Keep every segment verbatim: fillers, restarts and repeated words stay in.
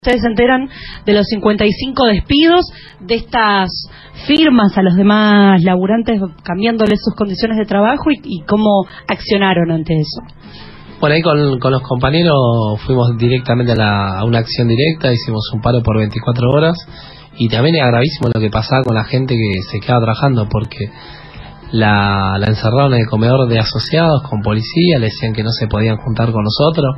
Ustedes se enteran de los cincuenta y cinco despidos, de estas firmas a los demás laburantes cambiándoles sus condiciones de trabajo y, y cómo accionaron ante eso. Bueno, ahí con, con los compañeros fuimos directamente a, la, a una acción directa, hicimos un paro por veinticuatro horas y también era gravísimo lo que pasaba con la gente que se quedaba trabajando porque la, la encerraron en el comedor de asociados con policía, le decían que no se podían juntar con nosotros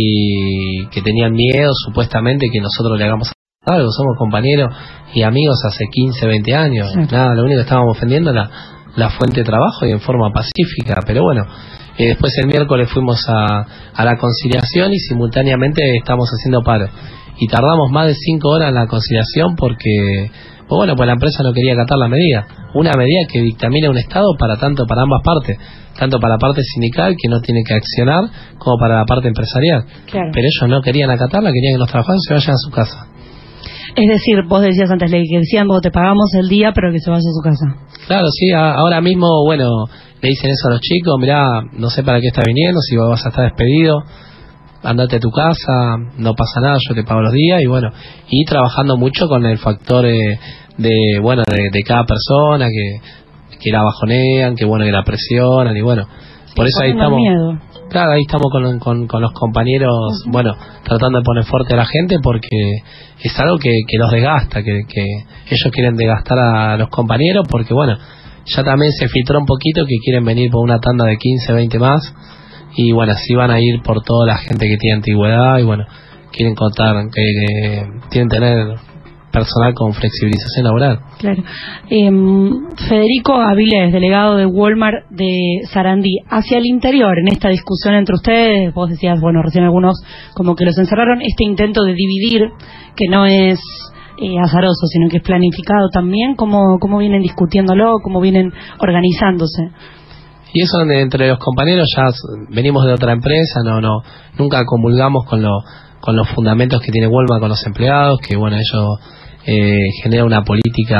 y que tenían miedo supuestamente que nosotros le hagamos algo. Somos compañeros y amigos hace quince, veinte años, sí. Nada, lo único que estábamos ofendiendo era la, la fuente de trabajo y en forma pacífica, pero bueno, eh, después el miércoles fuimos a, a la conciliación y simultáneamente estamos haciendo paro y tardamos más de cinco horas en la conciliación porque pues bueno, pues la empresa no quería acatar la medida, una medida que dictamina un Estado para tanto para ambas partes, tanto para la parte sindical que no tiene que accionar como para la parte empresarial, claro. Pero ellos no querían acatarla, querían que los trabajadores se vayan a su casa. Es decir, vos decías antes, Ley, que decían, vos te pagamos el día, pero que se vaya a su casa. Claro, sí, a, ahora mismo, bueno, le dicen eso a los chicos, mirá, no sé para qué estás viniendo, si vos vas a estar despedido, andate a tu casa, no pasa nada, yo te pago los días, y bueno, y trabajando mucho con el factor eh, de, bueno, de, de cada persona, que, que la bajonean, que bueno, que la presionan, y bueno, por eso ahí estamos. Miedo. Claro, ahí estamos con, con, con los compañeros, uh-huh. Bueno, tratando de poner fuerte a la gente porque es algo que, que los desgasta, que, que ellos quieren desgastar a los compañeros porque bueno, ya también se filtró un poquito que quieren venir por una tanda de quince, veinte más y bueno, así van a ir por toda la gente que tiene antigüedad y bueno, quieren contar, que, que quieren tener personal con flexibilización laboral. Claro. Eh, Federico Avilés, delegado de Walmart de Sarandí, hacia el interior, en esta discusión entre ustedes, vos decías, bueno, recién algunos como que los encerraron, este intento de dividir, que no es eh, azaroso, sino que es planificado también, ¿cómo, cómo vienen discutiéndolo, cómo vienen organizándose? Y eso entre los compañeros ya venimos de otra empresa, no, no, nunca comulgamos con, lo, con los fundamentos que tiene Walmart con los empleados, que bueno, ellos Eh, genera una política,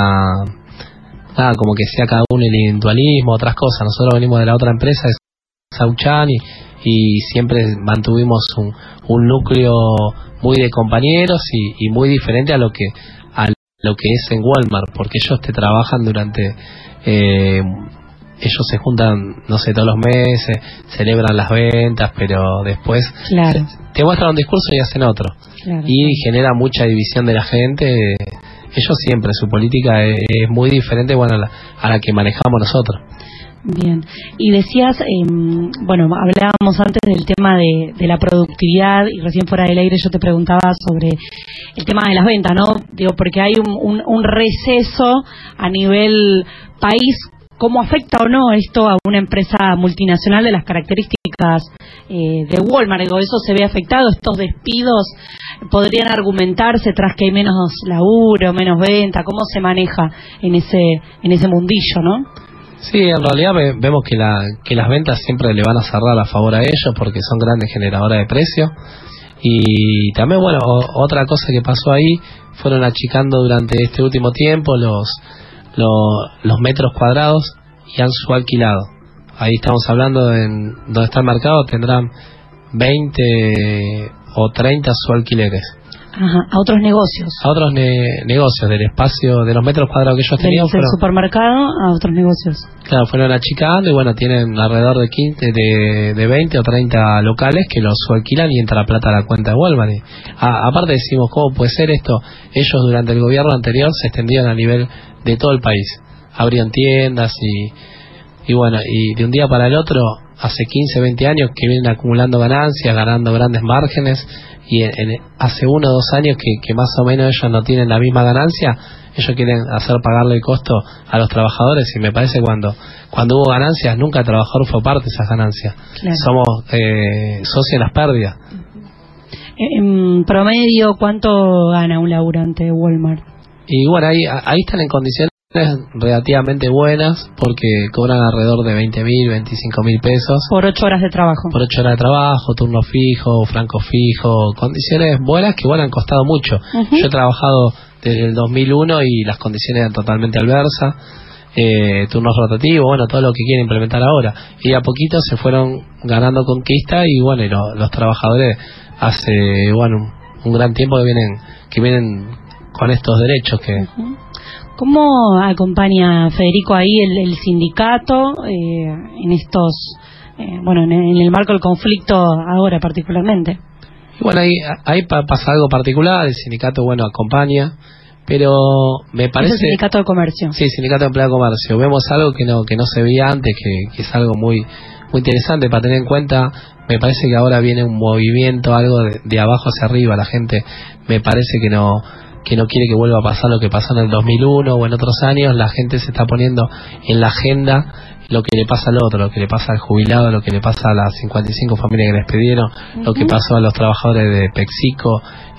nada, como que sea cada uno el individualismo, otras cosas. Nosotros venimos de la otra empresa, de Sauchan, y, y siempre mantuvimos un, un núcleo muy de compañeros y, y muy diferente a lo que a lo que es en Walmart, porque ellos te trabajan durante, eh, ellos se juntan, no sé, todos los meses, celebran las ventas, pero después claro. te muestran un discurso y hacen otro. Claro. Y genera mucha división de la gente. Ellos siempre, su política es, es muy diferente, bueno, a la, a la que manejamos nosotros. Bien, y decías, eh, bueno, hablábamos antes del tema de, de la productividad y recién fuera del aire yo te preguntaba sobre el tema de las ventas, ¿no? Digo, porque hay un, un, un receso a nivel país. ¿Cómo afecta o no esto a una empresa multinacional de las características eh, de Walmart? Digo, ¿eso se ve afectado? ¿Estos despidos podrían argumentarse tras que hay menos laburo, menos venta? ¿Cómo se maneja en ese en ese mundillo, no? Sí, en realidad ve, vemos que, la, que las ventas siempre le van a cerrar a favor a ellos porque son grandes generadoras de precios. Y también, bueno, o, otra cosa que pasó ahí, fueron achicando durante este último tiempo los... Los, los metros cuadrados y han subalquilado. Ahí estamos hablando en donde está el mercado, tendrán veinte o treinta subalquileres. Ajá, a otros negocios. A otros ne- negocios del espacio, de los metros cuadrados que ellos del, tenían. Del fueron, supermercado a otros negocios. Claro, fueron achicando y bueno, tienen alrededor de quince, de, de veinte o treinta locales que los subalquilan y entra la plata a la cuenta de Walmart. Y, a, aparte decimos, ¿cómo puede ser esto? Ellos durante el gobierno anterior se extendían a nivel de todo el país, abrían tiendas y, y bueno, y de un día para el otro, hace quince, veinte años que vienen acumulando ganancias, ganando grandes márgenes y en, en, hace uno o dos años que, que más o menos ellos no tienen la misma ganancia, ellos quieren hacer pagarle el costo a los trabajadores y me parece que cuando cuando hubo ganancias nunca el trabajador fue parte de esas ganancias. Claro. Somos eh, socios en las pérdidas. En promedio, ¿cuánto gana un laburante de Walmart? Y bueno, ahí, ahí están en condiciones relativamente buenas porque cobran alrededor de veinte mil, veinticinco mil pesos. Por ocho horas de trabajo. Por ocho horas de trabajo, turno fijo, franco fijo, condiciones buenas que bueno han costado mucho. Uh-huh. Yo he trabajado desde el dos mil uno y las condiciones eran totalmente adversas. Eh, turnos rotativos, bueno, todo lo que quieren implementar ahora. Y a poquito se fueron ganando conquista y bueno, y lo, los trabajadores hace, bueno, un gran tiempo que vienen que vienen con estos derechos que uh-huh. ¿Cómo acompaña Federico ahí el, el sindicato eh, en estos eh, bueno en, en el marco del conflicto ahora particularmente? Bueno, ahí, ahí pasa algo particular, el sindicato bueno acompaña, pero me parece... ¿Es el sindicato de comercio? Sí, sindicato de empleo de comercio. Vemos algo que no que no se veía antes, que, que es algo muy muy interesante para tener en cuenta. Me parece que ahora viene un movimiento, algo de, de abajo hacia arriba. La gente me parece que no que no quiere que vuelva a pasar lo que pasó en el dos mil uno o en otros años. La gente se está poniendo en la agenda lo que le pasa al otro, lo que le pasa al jubilado, lo que le pasa a las cincuenta y cinco familias que les pidieron, uh-huh. lo que pasó a los trabajadores de Pexico,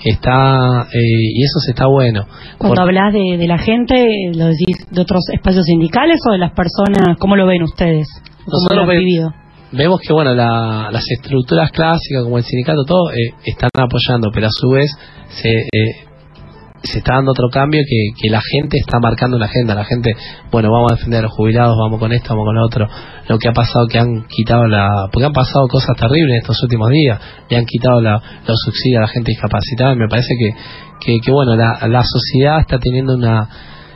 está eh, y eso se está bueno. Cuando Por... hablas de, de la gente, ¿lo decís de otros espacios sindicales o de las personas? ¿Cómo lo ven ustedes? ¿Cómo lo han ve... vivido? Vemos que bueno la, las estructuras clásicas como el sindicato, todo, eh, están apoyando, pero a su vez se... Eh, se está dando otro cambio que, que la gente está marcando una agenda. La gente, bueno, vamos a defender a los jubilados, vamos con esto, vamos con lo otro. Lo que ha pasado, que han quitado la... porque han pasado cosas terribles en estos últimos días. Le han quitado la, los subsidios a la gente discapacitada. Y me parece que, que, que bueno, la, la sociedad está teniendo una...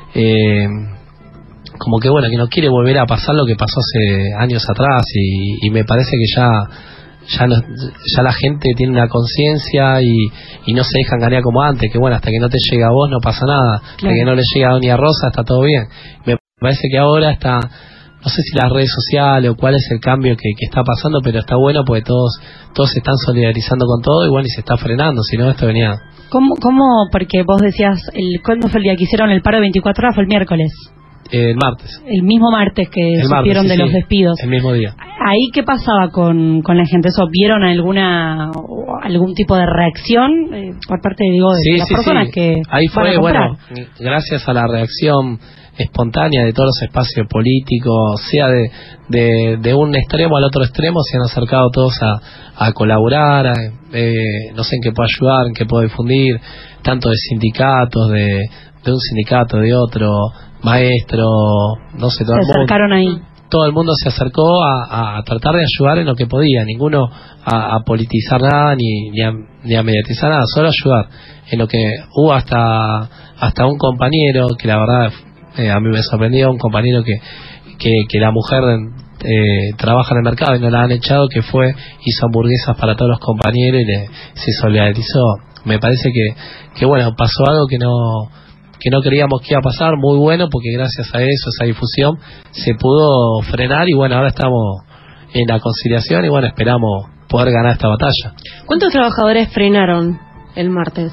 Eh, como que bueno, que no quiere volver a pasar lo que pasó hace años atrás. Y, y me parece que ya... Ya, no, ya la gente tiene una conciencia y, y no se dejan ganar como antes, que bueno, hasta que no te llega a vos no pasa nada, claro. Hasta que no le llega a Doña Rosa está todo bien. Me parece que ahora está, no sé si las redes sociales o cuál es el cambio que, que está pasando, pero está bueno porque todos todos se están solidarizando con todo y bueno, y se está frenando, si no esto venía... ¿Cómo, cómo? Porque vos decías, el, ¿cuándo fue el día que hicieron el paro de veinticuatro horas? Fue el miércoles. El martes. El mismo martes que el supieron martes, sí, de los sí, despidos. El mismo día. ¿Ahí qué pasaba con, con la gente? ¿Eso vieron alguna algún tipo de reacción eh, por parte digo, de sí, las sí, personas sí. que ahí fue, bueno, gracias a la reacción espontánea de todos los espacios políticos, sea de, de, de un extremo al otro extremo, se han acercado todos a, a colaborar, a, eh, no sé en qué puedo ayudar, en qué puedo difundir, tanto de sindicatos, de, de un sindicato, de otro, maestro, no sé, todo se el mundo. acercaron ahí. Todo el mundo se acercó a, a tratar de ayudar en lo que podía, ninguno a, a politizar nada ni, ni, a, ni a mediatizar nada, solo ayudar. En lo que hubo hasta hasta un compañero que la verdad eh, a mí me sorprendió, un compañero que que, que la mujer eh, trabaja en el mercado y no la han echado, que fue, hizo hamburguesas para todos los compañeros y le, se solidarizó. Me parece que, que bueno, pasó algo que no... que no creíamos que iba a pasar, muy bueno, porque gracias a eso, esa difusión, se pudo frenar y bueno, ahora estamos en la conciliación y bueno, esperamos poder ganar esta batalla. ¿Cuántos trabajadores frenaron el martes?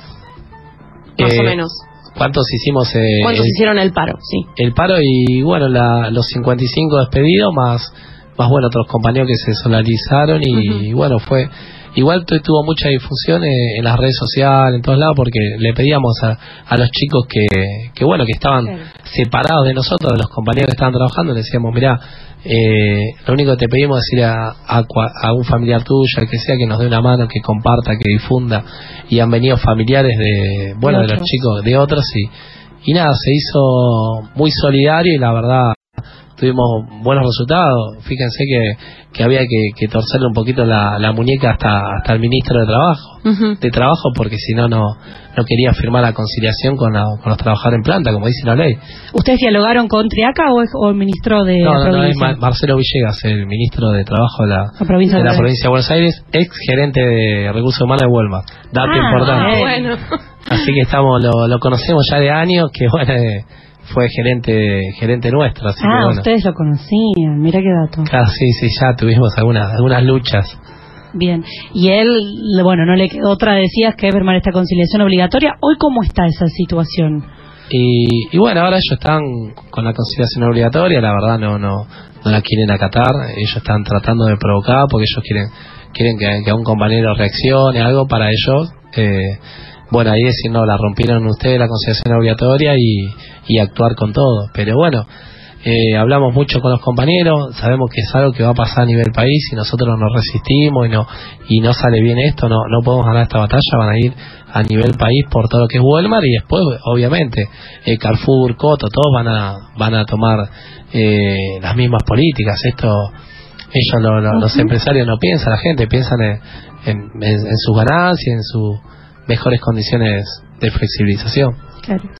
Más eh, o menos. ¿Cuántos hicimos? Eh, ¿Cuántos el, hicieron el paro? Sí. El paro y bueno, la, los cincuenta y cinco despedidos, más, más bueno, otros compañeros que se solidarizaron y, uh-huh. y bueno, fue... Igual tuvo mucha difusión en las redes sociales, en todos lados, porque le pedíamos a, a los chicos que, que bueno, que estaban claro. separados de nosotros, de los compañeros que estaban trabajando, le decíamos, mirá, eh, lo único que te pedimos es ir a, a, a un familiar tuyo, al que sea, que nos dé una mano, que comparta, que difunda, y han venido familiares de, bueno, de, de los chicos, de otros, y, y nada, se hizo muy solidario y la verdad tuvimos buenos resultados. Fíjense que, que había que, que torcerle un poquito la, la muñeca hasta hasta el ministro de Trabajo, uh-huh. de Trabajo, porque si no, no no quería firmar la conciliación con, la, con los trabajadores en planta, como dice la ley. ¿Ustedes dialogaron con Triaca o, es, o el ministro de no, la no, provincia? No, es Marcelo Villegas, el ministro de Trabajo de la, la provincia de, de, la provincia de Buenos Aires, ex gerente de Recursos Humanos de Walmart. Dato ah, importante. Bueno. Así que estamos lo, lo conocemos ya de años, que bueno... Eh, fue gerente gerente nuestro, así ah, que bueno. Ustedes lo conocían, mira qué dato. Claro, sí, sí, ya tuvimos algunas algunas luchas. Bien, y él, bueno, no le quedó otra, decías que firmar esta conciliación obligatoria. ¿Hoy cómo está esa situación? Y, y bueno, ahora ellos están con la conciliación obligatoria, la verdad no no no la quieren acatar, ellos están tratando de provocar porque ellos quieren quieren que, que un compañero reaccione, algo para ellos. Eh, Bueno, ahí decir, no, la rompieron ustedes la conciliación obligatoria y, y actuar con todo. Pero bueno, eh, hablamos mucho con los compañeros, sabemos que es algo que va a pasar a nivel país y nosotros nos resistimos y no y no sale bien esto, no no podemos ganar esta batalla, van a ir a nivel país por todo lo que es Walmart y después, obviamente, eh, Carrefour, Coto, todos van a van a tomar eh, las mismas políticas. Esto, ellos, lo, lo, uh-huh. los empresarios no piensan, la gente piensan en, en, en, en sus ganancias, en su... mejores condiciones de flexibilización. Claro.